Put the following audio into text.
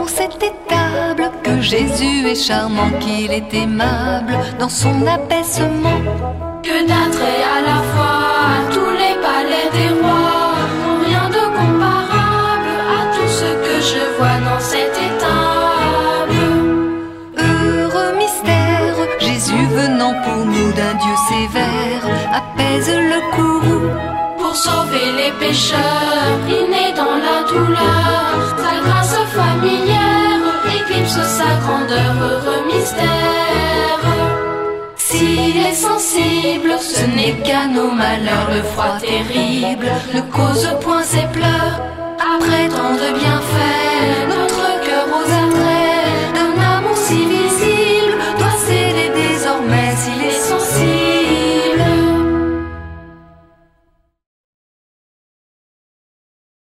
dans cette étable, que Jésus est charmant, qu'il est aimable dans son abaissement. Que d'attrait à la fois à tous les palais des rois, rien de comparable à tout ce que je vois dans cette étable. Heureux mystère, Jésus venant pour nous d'un Dieu sévère, apaise le courroux. Pour sauver les pécheurs, il naît dans la douleur, sa grâce familière éclipse sa grandeur. Heureux mystère. S'il est sensible, ce n'est qu'à nos malheurs. Le froid terrible ne cause point ses pleurs. Après tant de bien